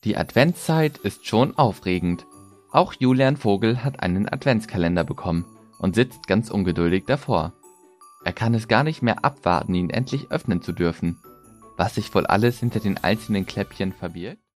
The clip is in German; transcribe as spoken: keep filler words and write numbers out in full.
Die Adventszeit ist schon aufregend. Auch Julian Vogel hat einen Adventskalender bekommen und sitzt ganz ungeduldig davor. Er kann es gar nicht mehr abwarten, ihn endlich öffnen zu dürfen. Was sich wohl alles hinter den einzelnen Kläppchen verbirgt?